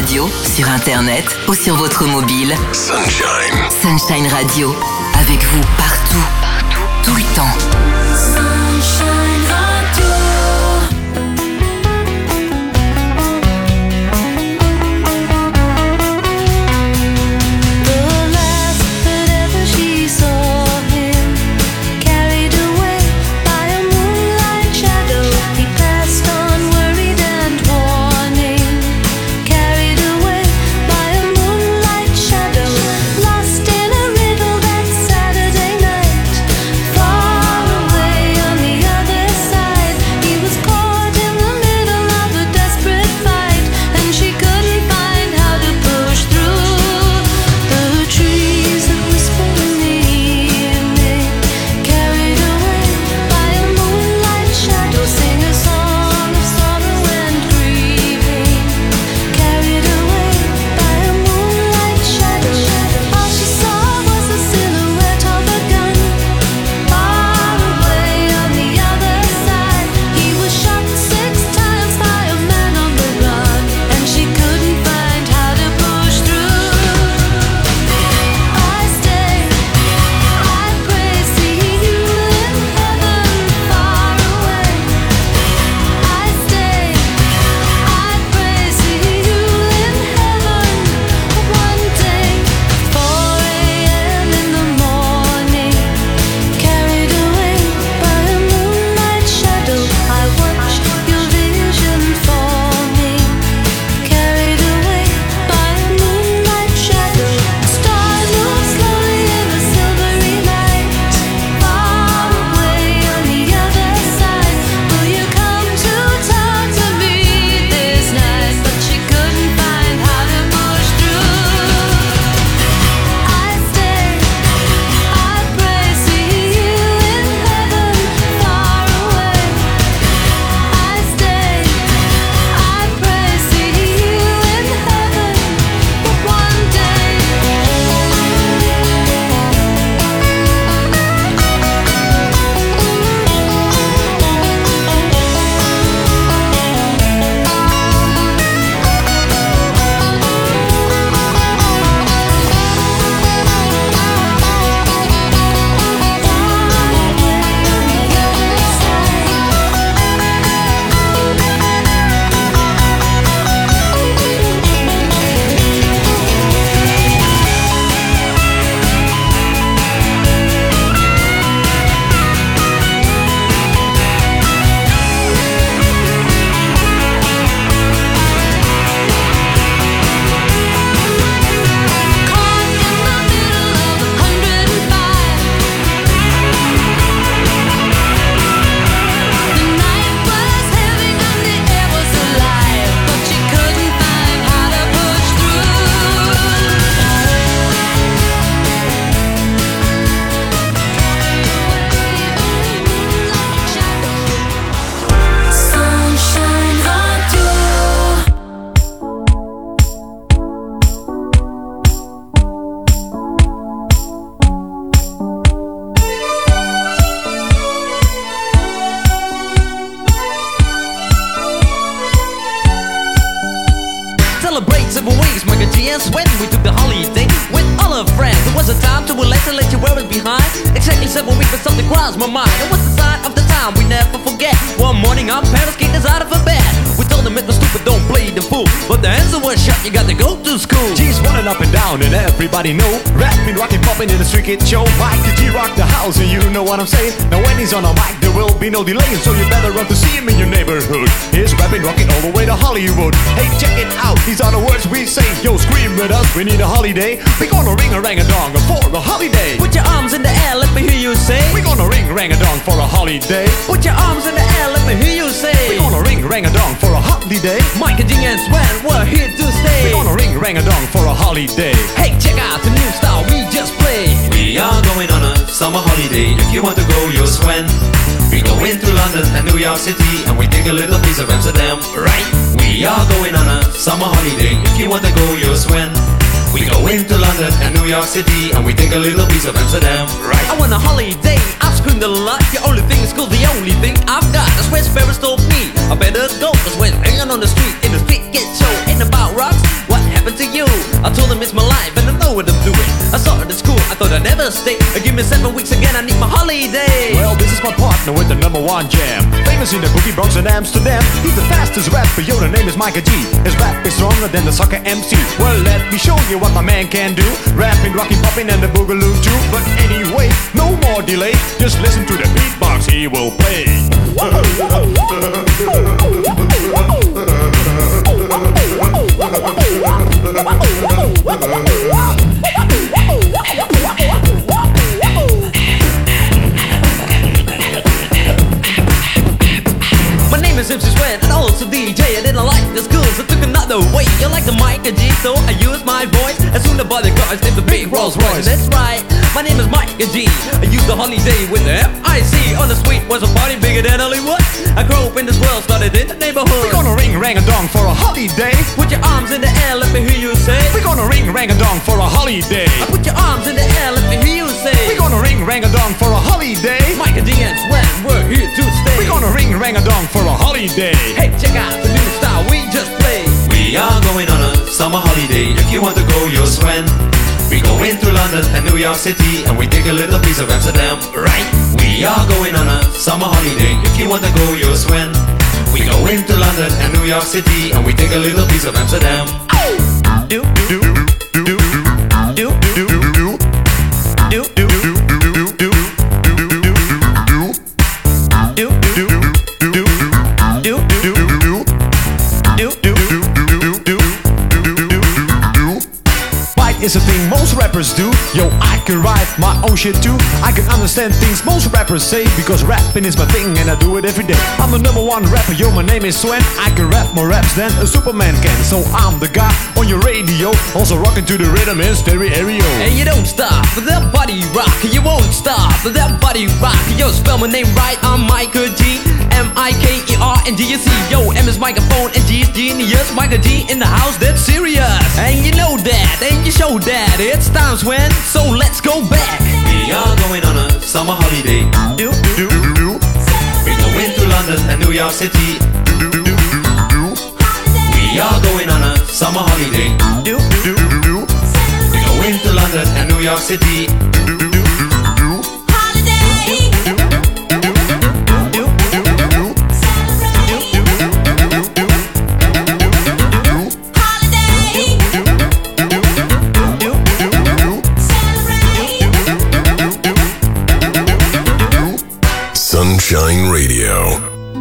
radio, sur internet ou sur votre mobile. Sunshine. Sunshine Radio, avec vous partout, tout le temps. Sunshine Radio. The last that ever she saw him, carried away by a moonlight shadow, he passed on worried and warning. Carried away by a moonlight shadow, lost in a riddle that Saturday night. Far away on the other side, he was caught in the middle of a desperate fight, and she couldn't find how to push through the trees that whisper in the evening. Carried away by a moonlight shadow, sing a song of sorrow and grieving. Carried away by a moonlight shadow, all she saw was the silhouette of a gun. Far away on the other side, he was shot 6 times by a man on the run, and she couldn't find how to push through. I stay, I pray, see you in heaven, far away. I stay, I pray, see you in heaven one day. 4 a.m. in the morning, carried away by a moonlight shadow, I watched your vision forming. Carried away by a moonlight shadow, stars move slowly in a silvery light. Far away on the other side, will you come to talk to me this night? But she couldn't find how to push through. I stay, I pray, see you in heaven, far away. I stay, I pray, see you in heaven one day. Caught in the middle of 105. The night was heavy and the air was alive, but she couldn't find how to push through. Sunshine Radio. Celebrate 7 weeks, Mike and GS when we took the holiday with all our friends. It was a time to relax and let you wear it behind. Exactly 7 weeks, but something crossed my mind. It was the sign of the time we never forget. One morning our parents kicked us out of a bed. We told them it was stupid, don't play the fool. But the answer was shut, you got to go to school. G's running up and down and everybody know. Rapping, rocking, popping in the street kid show. Mike and G rock the house and you know what I'm saying. Now when he's on a mic there will be no delaying, so you better run to see him in your neighborhood. He's rapping, rocking all the way to Hollywood. Hey, check it out, these are the words we say. Yo, scream with us, we need a holiday. We gonna ring a rang a dong for a holiday. Put your arms in the air, let me hear you say. We gonna ring rang a dong for a holiday. Put your arms in the air, let me hear you say. We gonna ring rang a dong for a holiday. Mike and Jing and Sven, we're here to stay. We gonna ring rang a dong for a holiday. Hey, check out the new style we just played. We are going on a summer holiday. If you want to go, you'll swim. We go into London and New York City, and we take a little piece of Amsterdam, right? We are going on a summer holiday. If you want to go, you'll swim. We go into London and New York City, and we take a little piece of Amsterdam, right? I want a holiday, I've screamed a lot. The only thing is cool, the only thing I've got. That's where Sparrows told me I better go, cause when hanging on the street, in the street get show. Ain't about rocks, what stay. Give me 7 weeks again, I need my holiday. Well, this is my partner with the #1 jam. Famous in the boogie Bronx and Amsterdam. He's the fastest rapper, yo, the name is Micah G. His rap is stronger than the soccer MC. Well, let me show you what my man can do. Rapping, rocking, popping, and the boogaloo too. But anyway, no more delay. Just listen to the beatbox he will play. My name is MC Sweat and also DJ. I didn't like the schools, I took another way. You like the Micah G, so I use my voice. As soon as the body cars named the big Rolls Royce. That's right, my name is Micah G. I use the holiday with the M-I-C. On the street was a party bigger than Hollywood. I grew up in this world, started in the neighborhood. We're gonna ring rang a dong for a holiday. Put your arms in the air, let me hear you say. We're gonna ring rang a dong for a holiday. Put your arms in the air, let me hear you say. We're gonna ring rang a dong for a holiday. Micah G and Sweat, we're here to stay. We're gonna ring rang a dong for a holiday. Hey, check out the new style we just played. We are going on a summer holiday. If you want to go, you'll swim. We go into London and New York City, and we take a little piece of Amsterdam, right? We are going on a summer holiday. If you want to go, you'll swim. We go into London and New York City, and we take a little piece of Amsterdam. Do, do, do, do, do, Is a thing most rappers do. Yo, I can write my own shit too. I can understand things most rappers say, because rapping is my thing and I do it every day. I'm the #1 rapper, yo, my name is Swen. I can rap more raps than a Superman can. So I'm the guy on your radio, also rocking to the rhythm in stereo. And you don't stop for that body rock. You won't stop for that body rock. Yo, spell my name right, I'm Micah G. M-I-K-E-R-N-G-U-C. Yo, M is microphone and G is genius. Micah G in the house, that's serious. And you know that, and you show that. It's times when, so let's go back. We are going on a summer holiday. Do, Do, do, We go into London and New York City. We are going on a summer holiday. do, do, do, We go into London and New York City. Sunshine Radio.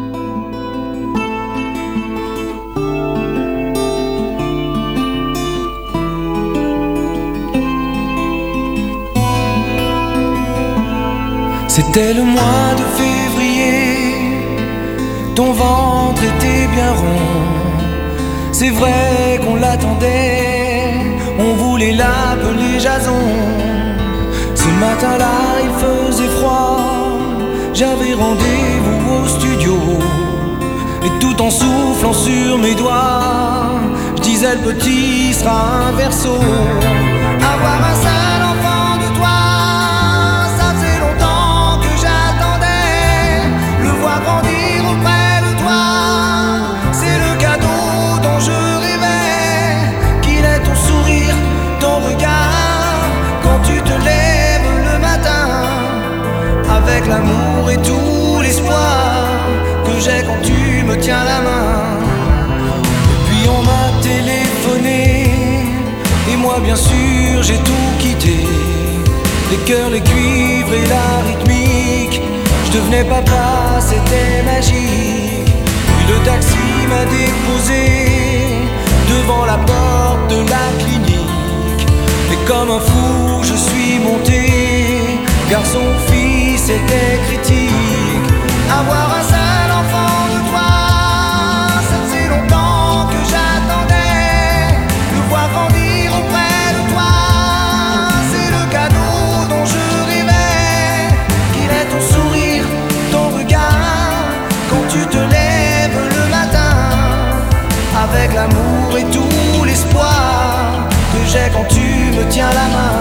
C'était le mois de février, ton ventre était bien rond. C'est vrai qu'on l'attendait, on voulait l'appeler Jason. Ce matin-là, il faisait froid, j'avais rendez-vous au studio. Et tout en soufflant sur mes doigts, je disais le petit sera un verso. Avoir un seul enfant de toi, ça faisait longtemps que j'attendais. Le voir grandir auprès de toi, c'est le cadeau dont je rêvais. Qu'il ait ton sourire, ton regard, quand tu te lèves le matin, avec l'amour et tout l'espoir que j'ai quand tu me tiens la main. Puis on m'a téléphoné, et moi bien sûr j'ai tout quitté. Les cœurs, les cuivres et la rythmique, je devenais papa, c'était magique. Puis le taxi m'a déposé devant la porte de la clinique. Et comme un fou je suis monté, garçon, fille, c'était critique. Avoir un seul enfant de toi, ça faisait longtemps que j'attendais. Le voir grandir auprès de toi, c'est le cadeau dont je rêvais. Qu'il ait ton sourire, ton regard, quand tu te lèves le matin, avec l'amour et tout l'espoir que j'ai quand tu me tiens la main.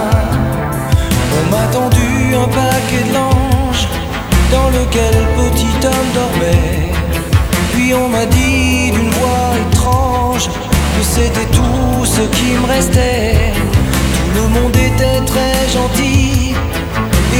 On m'a tendu un paquet de linge dans lequel petit homme dormait. Puis on m'a dit d'une voix étrange que c'était tout ce qui me restait. Tout le monde était très gentil,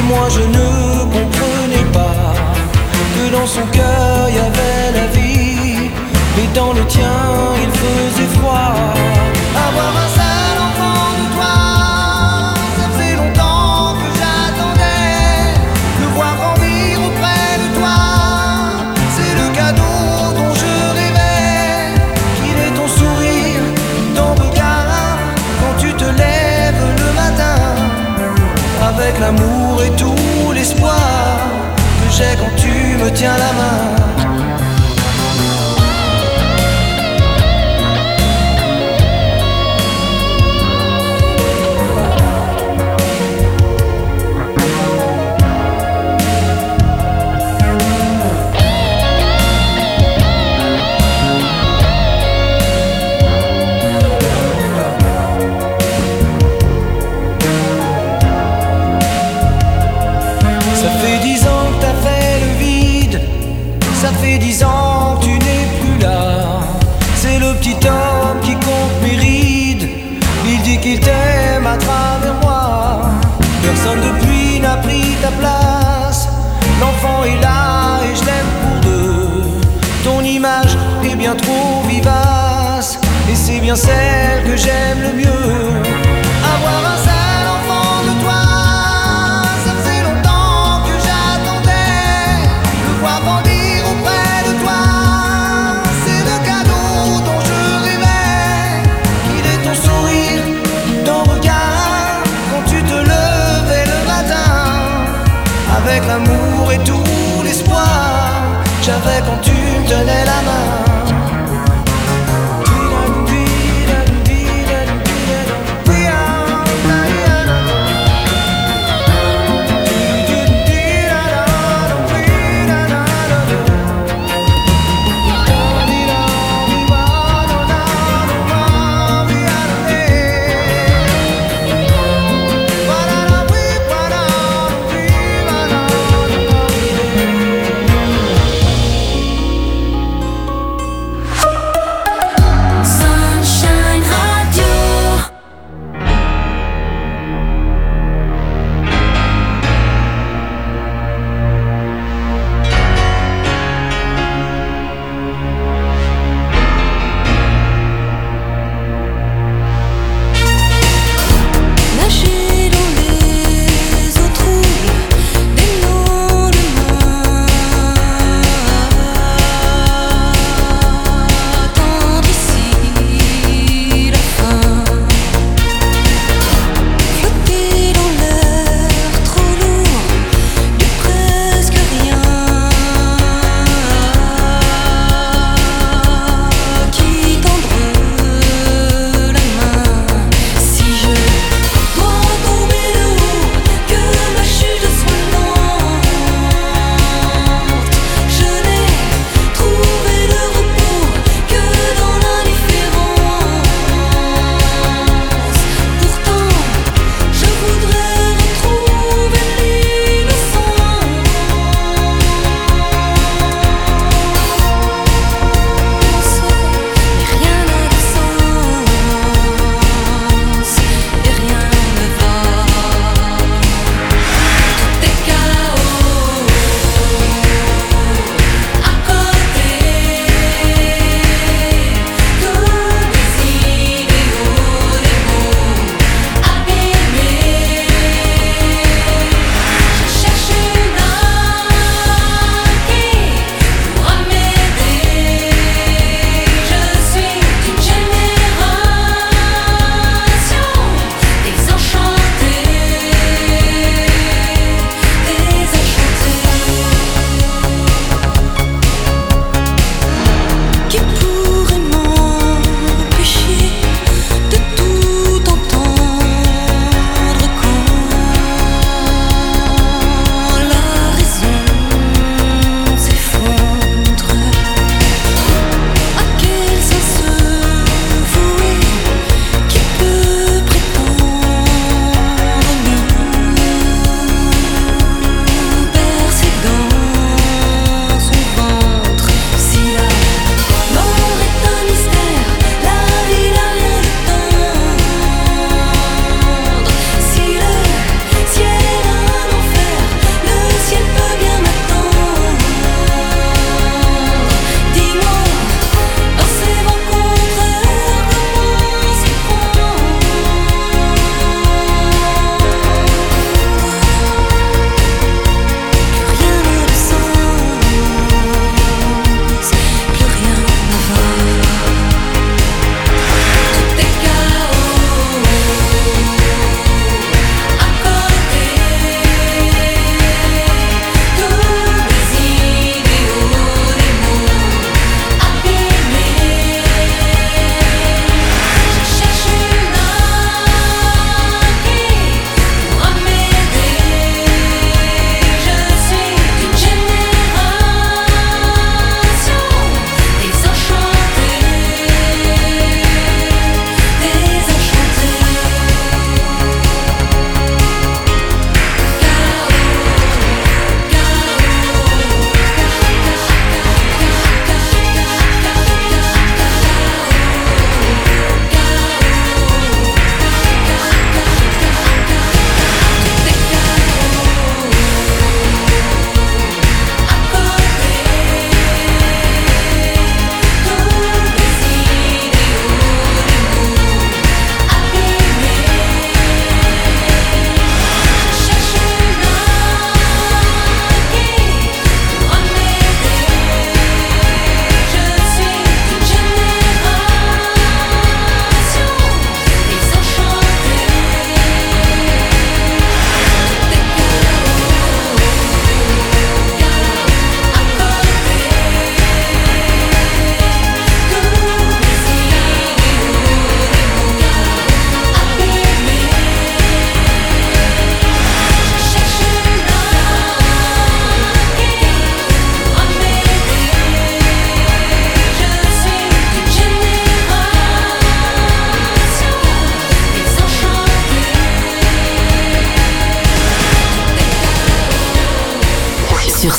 moi je ne comprenais pas que dans son cœur il y avait la vie, mais dans le tien il faisait froid. Avoir un seul enfant de toi, ça fait longtemps que j'attendais. Le voir grandir auprès de toi, c'est le cadeau dont je rêvais. Qu'il est ton sourire, ton regard, quand tu te lèves le matin, avec l'amour et tout l'espoir que j'ai quand tu me tiens la main. Ça fait 10 ans que t'as fait le vide, ça fait 10 ans que tu n'es plus là. C'est le petit homme qui compte mes rides, il dit qu'il t'aime à travers moi. Personne depuis n'a pris ta place, l'enfant est là et je l'aime pour deux. Ton image est bien trop vivace, et c'est bien celle que j'aime le mieux. Avoir un seul enfant de toi, ça fait longtemps que j'attendais. Le voir grandir auprès de toi, c'est le cadeau dont je rêvais. Qu'il est ton sourire, ton regard, quand tu te levais le matin, avec l'amour et tout l'espoir j'avais quand tu me tenais la main.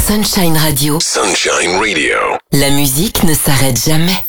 Sunshine Radio. Sunshine Radio. La musique ne s'arrête jamais.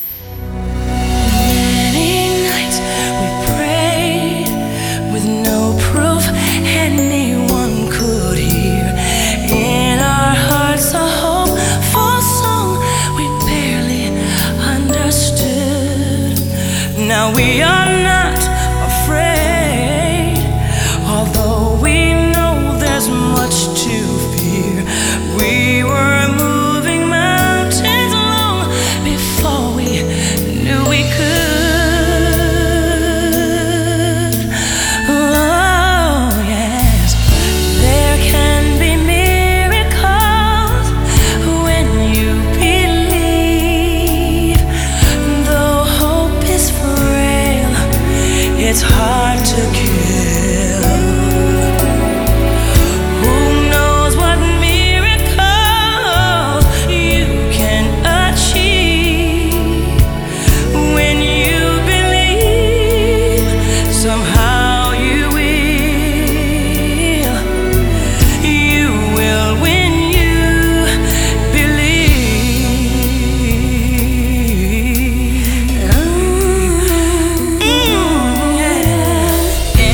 Many nights we prayed with no proof anyone could hear. In our hearts a hopeful song we barely understood. Now we are not afraid, although we know there's much to fear. We were moving mountains long before we knew we could. Oh, yes. There can be miracles when you believe. Though hope is frail, it's hard to kill. Who knows what miracle you can achieve when you believe? Somehow you will. You will when you believe. Yeah.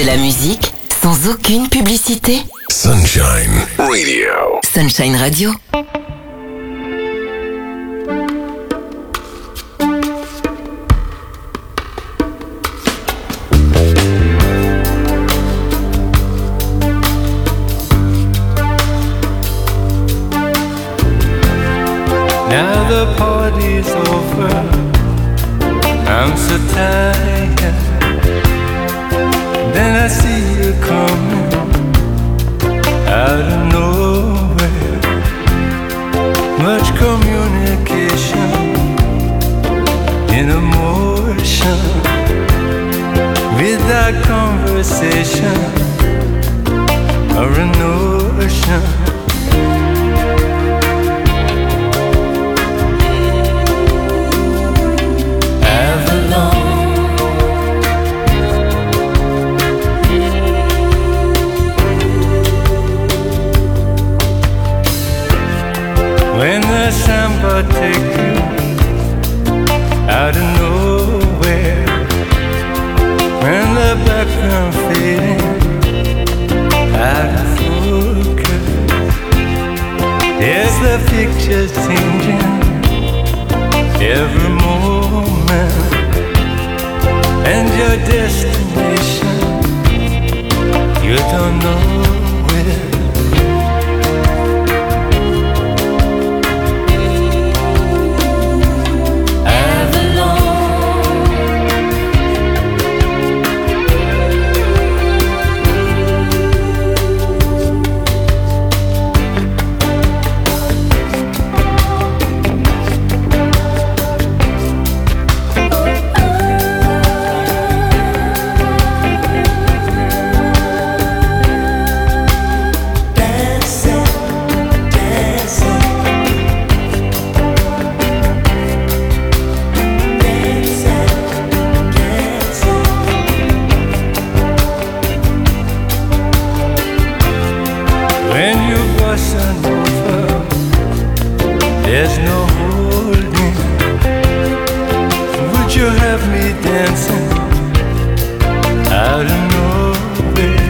De la musique sans aucune publicité. Sunshine Radio. Sunshine Radio. Now the party's over, I'm so tired. Then I see you coming out of nowhere. Much communication in emotion, without conversation or a notion. When the samba take you out of nowhere, when the background fading out of focus, there's the picture changing every moment, and your destination you don't know where. There's no holding. Would you have me dancing out of nowhere?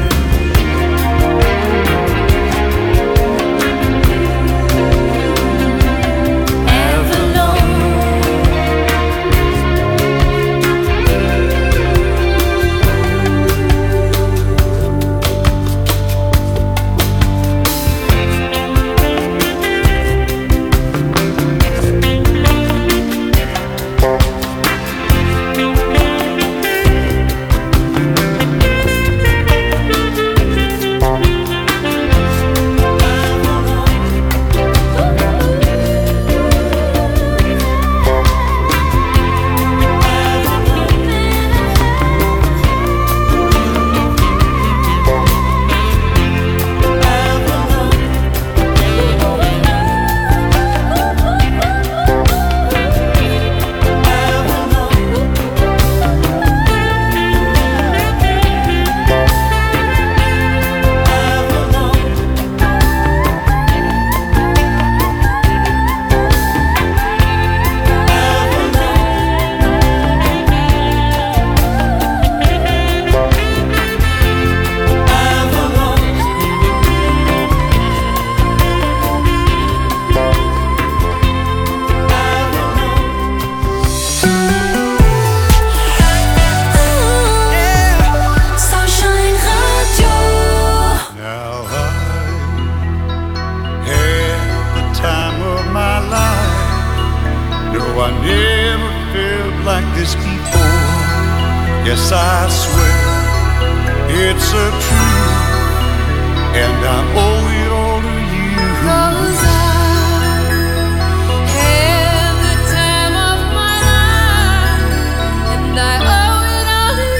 Yes, I swear it's a truth, and I owe it all to you. 'Cause I had the time of my life, and I owe it all to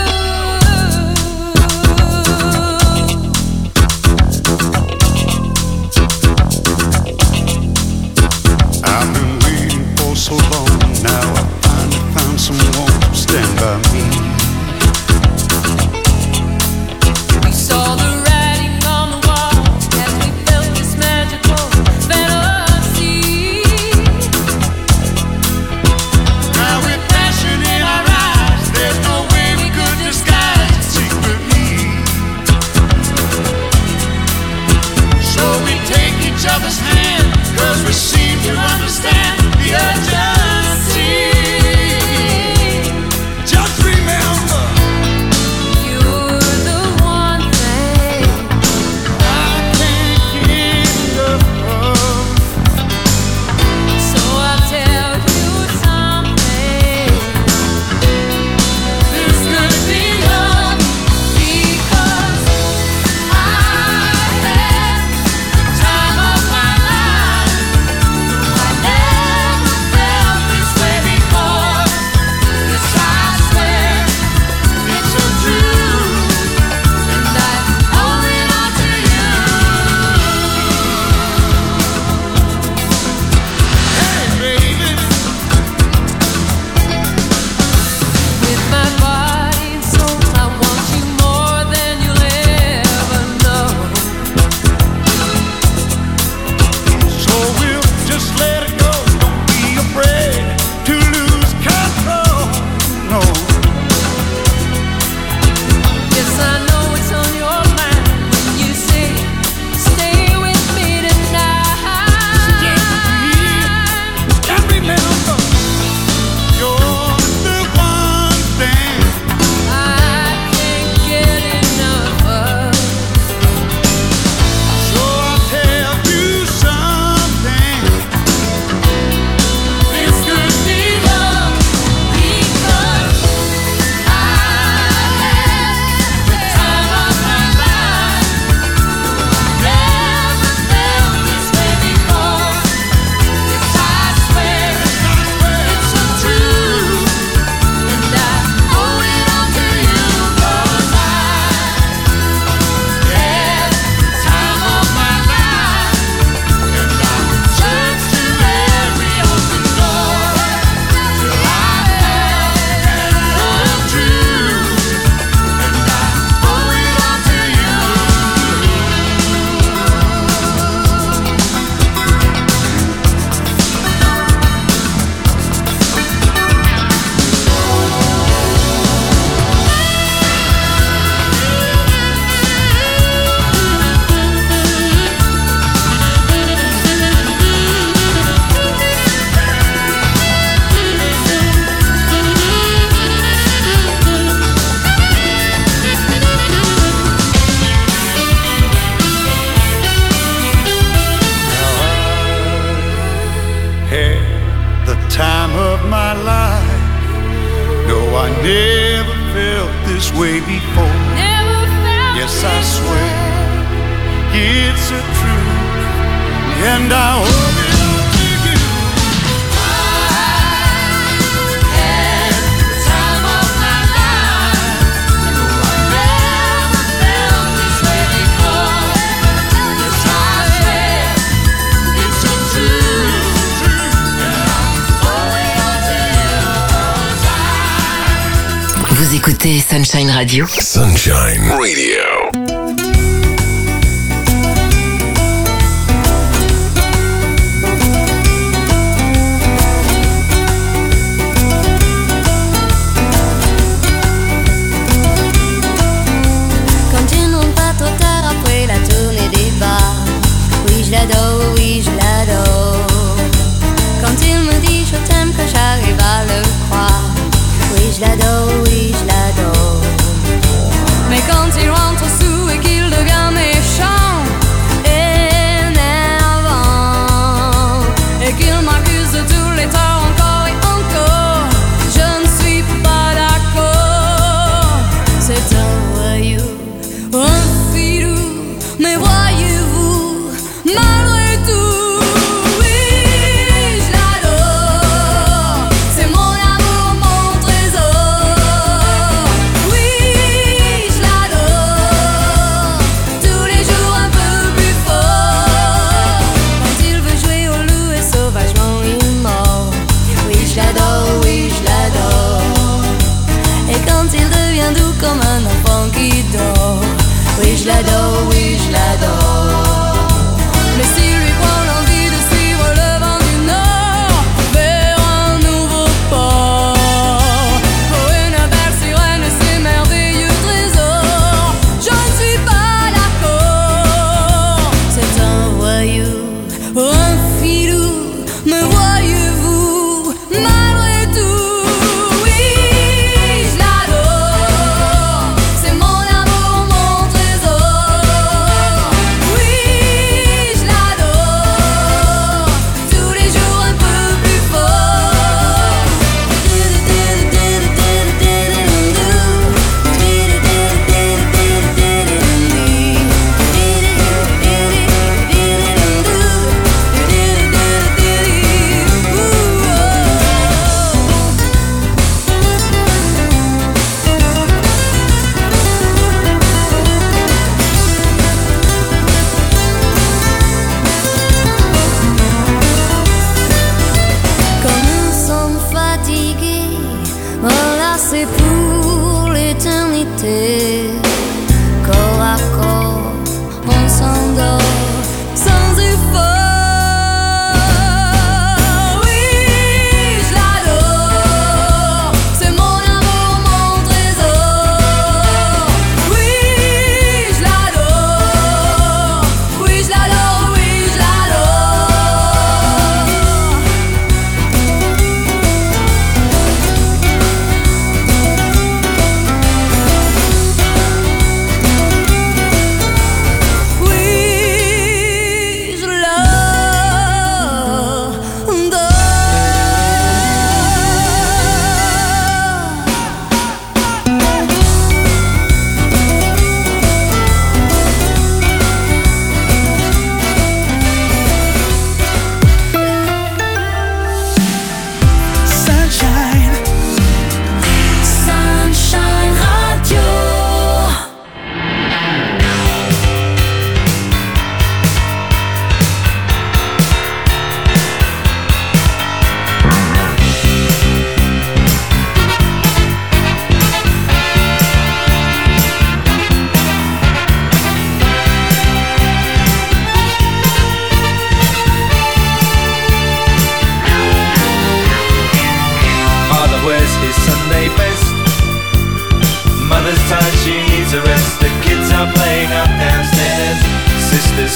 you. I've been waiting for so long, now I finally found someone to stand by me. We saw the writing on the wall. each other's hand, 'cause we seem to understand the urgency. Just remember, You're the one thing I can't get enough of. So I'll tell you something. This could be love, Because I had the time of my life. I never felt this way before. Yes, I swear it's so true. and I owe it all to you. Hey, baby, With my body and soul, I want you more than you'll ever know. so we'll just let it go. Don't be afraid to lose control. No, Yes, I know it's on your mind when you say, stay with me tonight. and remember, you're the one thing I can't get enough of. So I'll tell you something. This could be love because I had the time of my life. Never felt this way before. Yes, I swear it's so true, and I owe it all to you 'cause I had the time of my life, and I searched to every open door till I found the truth, and I owe it all to you. Had the time of my life. No, I never felt this way before. Never felt Yes, I this swear. way. It's a truth, and I owe it all to you. Had the time of my life. No, I never felt this way before. Yes, I swear it's so true, and I owe it all to you 'cause I. Vous écoutez Sunshine Radio. Sunshine Radio. Quand tu ne rentres pas trop tard après la tournée des bars. Oui, je l'adore, oui, je l'adore. Quand il me dit je t'aime, que j'arrive à le croire. Oui, je l'adore, oui, je l'adore. Mais quand il rentre sous et qu'il devient méchant, énervant, et qu'il m'accuse de tous les torts encore et encore, je ne suis pas d'accord. C'est un voyou, Un filou, mais voyez-vous, malgré tout, oui, je l'adore. C'est mon amour, mon trésor. Oui, je l'adore. Tous les jours un peu plus fort. quand il veut jouer au loup et sauvagement il mord. Oui, je l'adore, oui, je l'adore. Et quand il devient doux comme un enfant qui dort. Oui, je l'adore, oui, je l'adore. Mais si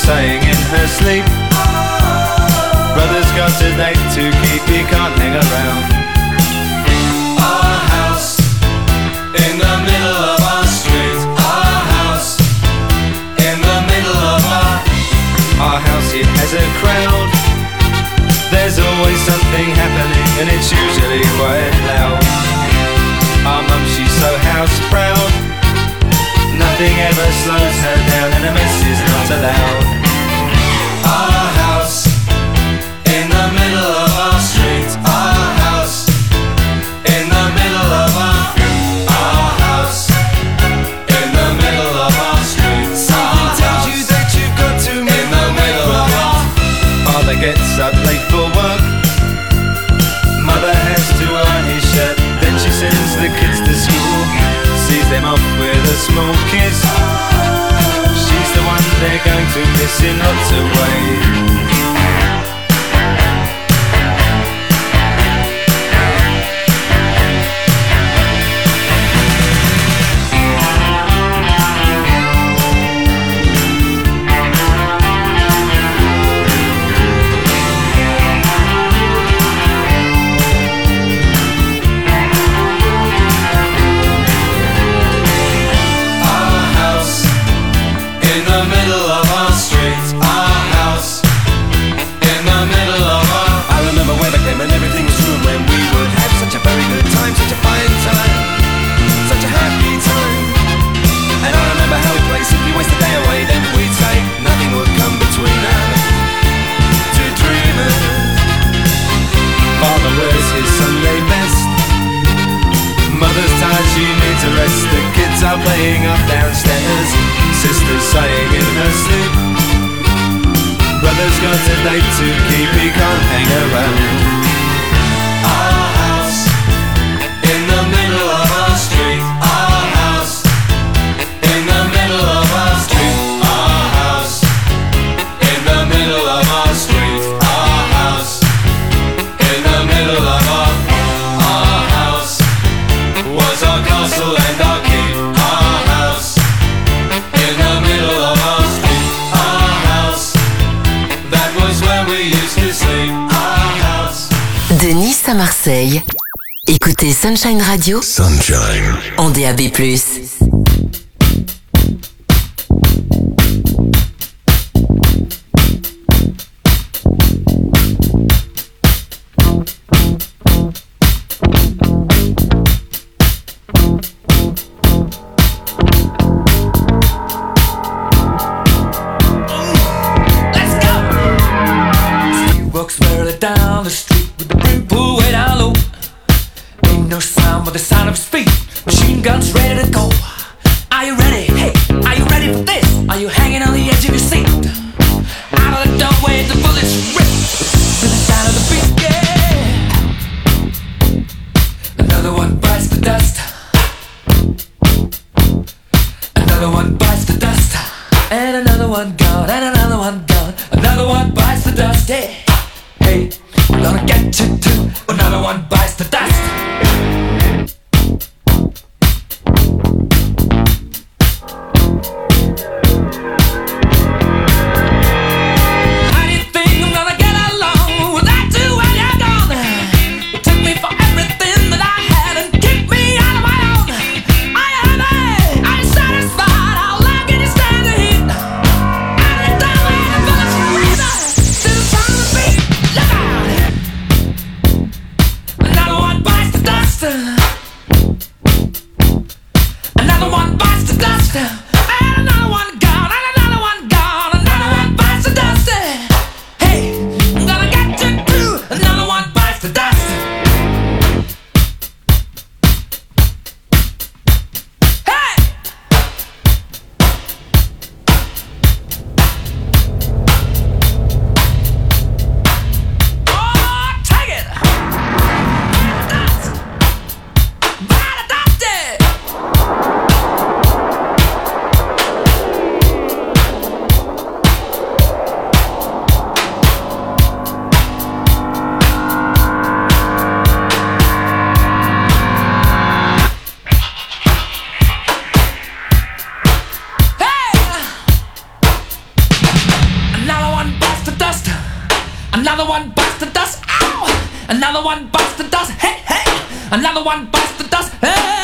saying in her sleep, brother's got a date to keep, he can't hang around. Our house in the middle of our street. Our house in the middle of our house, it has a crowd. There's always something happening and it's usually quite loud. Our mum, she's so house proud, nothing ever slows her down and a mess is not allowed. Our house in the middle of our street. Our house in the middle of our house in the middle of our street. Something tells you that you've got to move in the middle of our. Father gets up late for work, mother has to iron his shirt, then she sends the kids to school, sees them off with a small kiss. She's the one they're going to miss in lots of ways. Playing up downstairs, sister's saying in her sleep, brother's got a date to keep, he can't hang around. Our house in the middle of our street. Our house in the middle of our street. Our house in the middle of our street. Our house in the middle of our house was our castle and our keep. De Nice à Marseille, écoutez Sunshine Radio. Sunshine En DAB+. Down the street with the brim pulled way down low. Ain't no sound but the sound of his feet. Machine guns ready to go. Are you ready? Hey, are you ready for this? Are you hanging on the edge of your seat? Out of the doorway, the bullets rip to the sound of the beat. Yeah. Another one bites the dust. Another one bites the dust. And another one gone. And another one gone. Another one bites the dust. Yeah. Hey, I'm gonna get you too. Another one bites the dust. How do you think I'm gonna get along without you when you're gone? You took me for everything that I had and kicked me out of my own. Are you happy? Are you satisfied? How long can you stand the heat? Out of the doorway, the bullets rip to the sound of the beat. Look out! Another one bites the dust. Another one bites the dust. Ow! Another one bites the dust. Hey, hey! Another one bites the dust. Hey!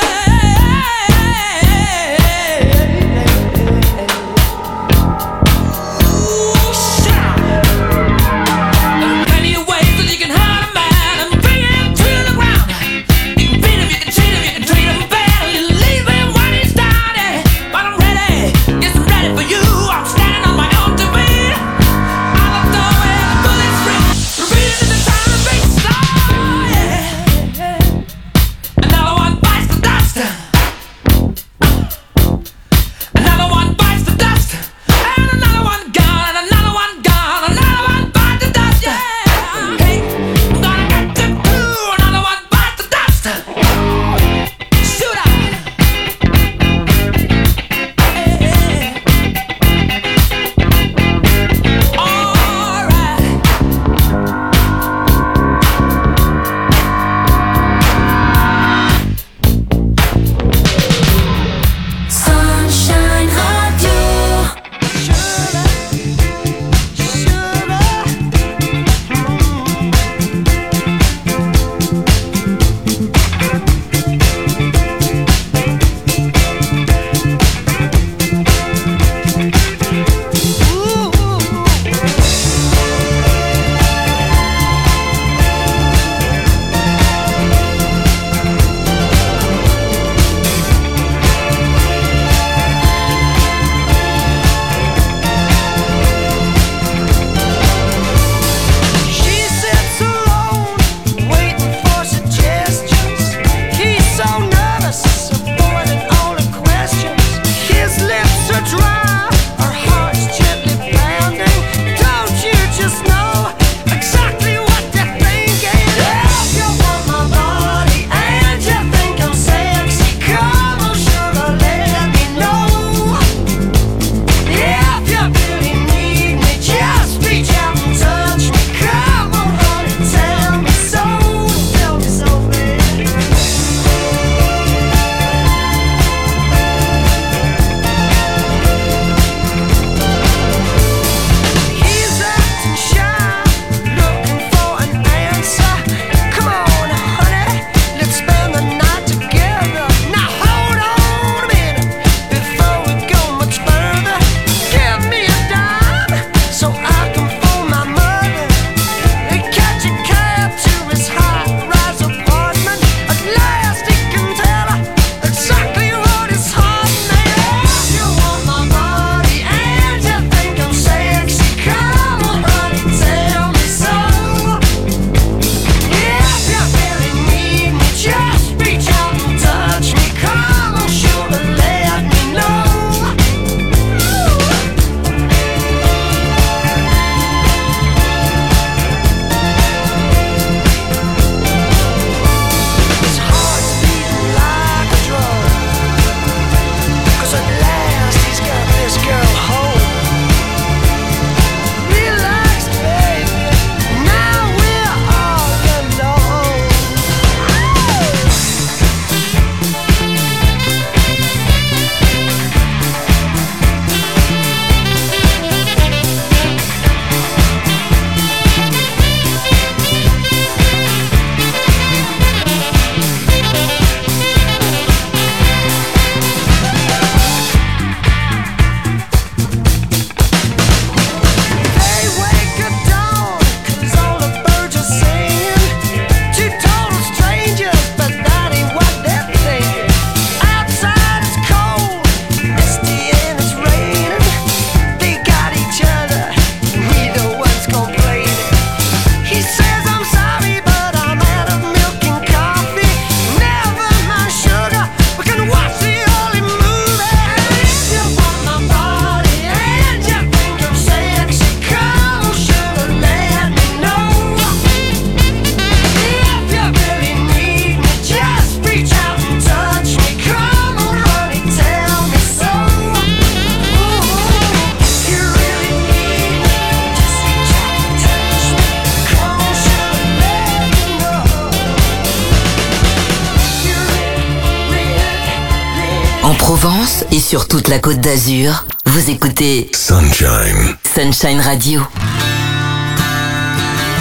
En Provence et sur toute la Côte d'Azur, vous écoutez Sunshine. Sunshine Radio.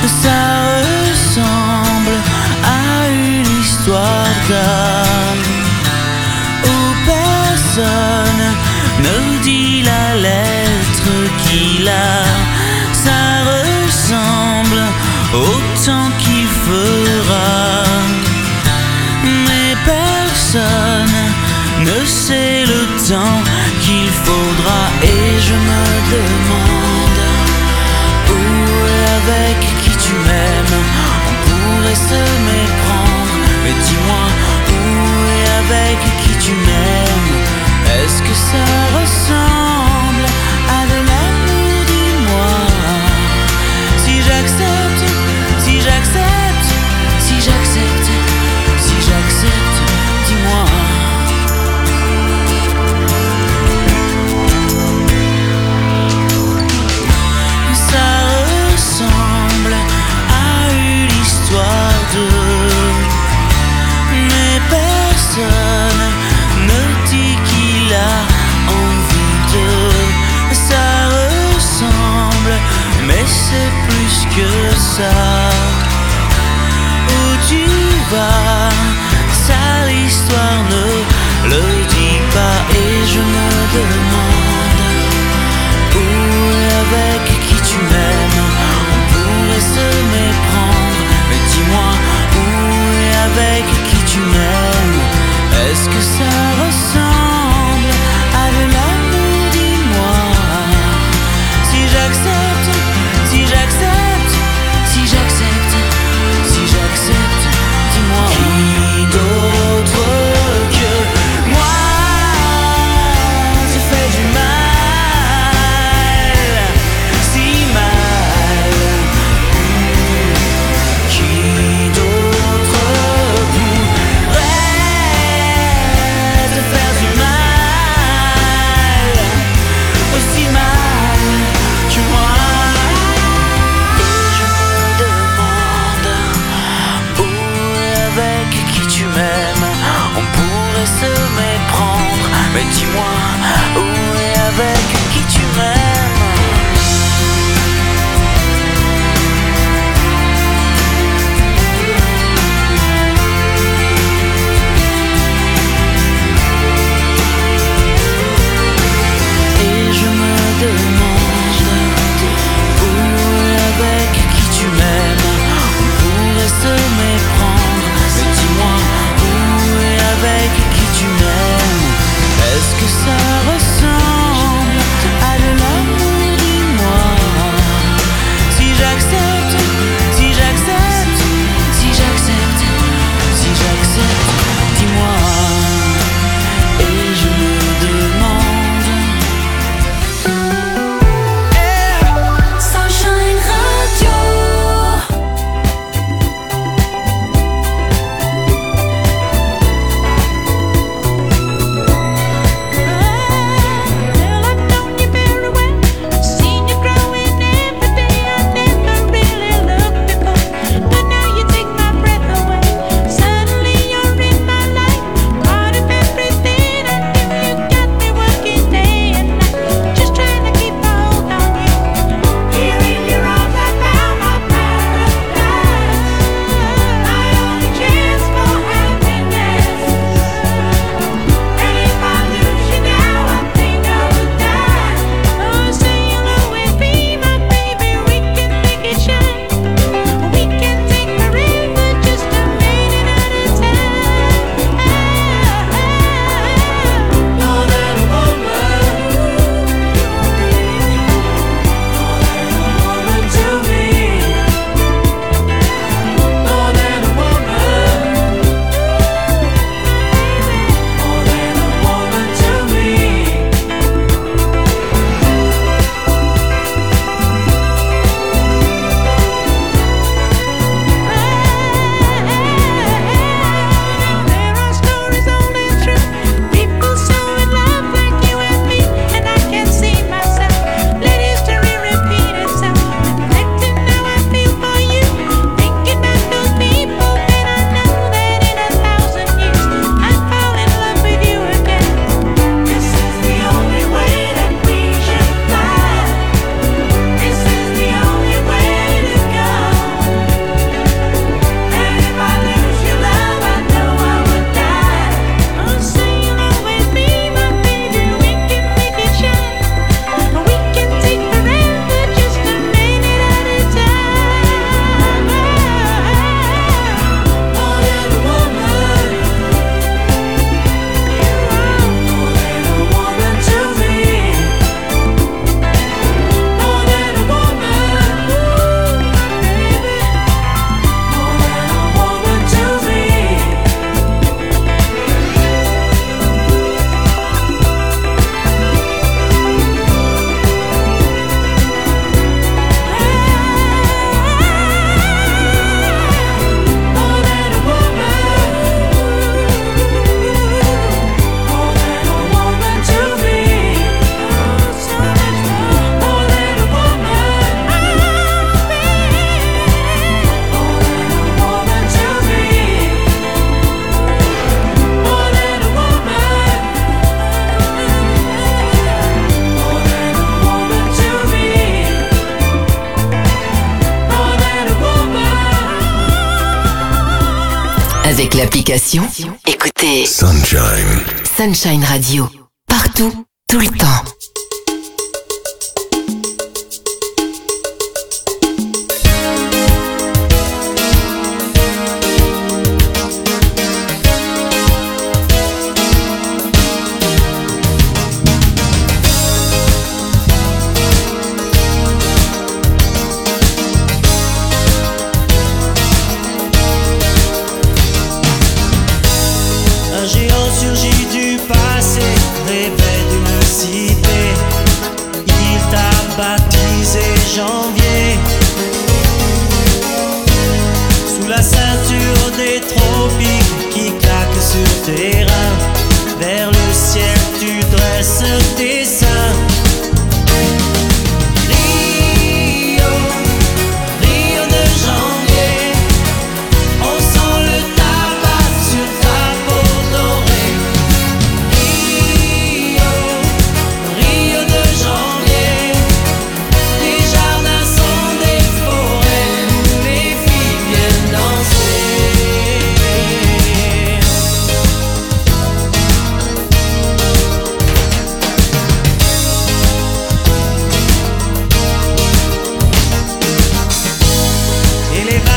Ça ressemble à une histoire d'âme où personne ne dit la lettre qu'il a. Ça ressemble au temps qu'il fera, mais personne ne sait le temps qu'il faudra. Et je me demande où et avec qui tu m'aimes on pourrait se méprendre. Mais dis-moi où et avec qui tu m'aimes. Est-ce que ça ressemble à de l'amour? Dis-moi. Si j'accepte, si j'accepte, si j'accepte, si j'accepte, dis-moi. Ça ressemble à une histoire de, mais personne ne dit qu'il a envie de. Ça ressemble, mais c'est plus que ça. Où tu vas, ça l'histoire ne le dit pas. Et je me demande où et avec qui tu m'aimes on pourrait se méprendre. Mais dis-moi où et avec qui tu m'aimes. Est-ce que ça ressemble à de l'amour? Dis-moi. Si j'accepte, si j'accepte, si j'accepte, si j'accepte, dis-moi. Qui d'autre que moi se fait du mal, si mal? Qui d'autre pourrait te faire du mal, aussi mal que moi? Et je me demande où et avec qui tu m'aimes on pourrait se méprendre. Mais dis-moi où et avec qui tu m'aimes. Et je me demande où et avec qui tu m'aimes on pourrait se méprendre. Mais dis-moi où et avec qui tu m'aimes. Est-ce que Avec l'application, écoutez Sunshine. Sunshine Radio. Partout, tout le temps. Un géant surgit du passé, rêvait d'une cité. Il t'a baptisé janvier. Sous la ceinture des tropiques qui claquent sur tes reins, vers le ciel tu dresses tes seins. Rio, Rio de janvier, on sent le tabac sur ta peau dorée. Rio, Rio de janvier, les jardins sont des forêts où les filles viennent danser. Et les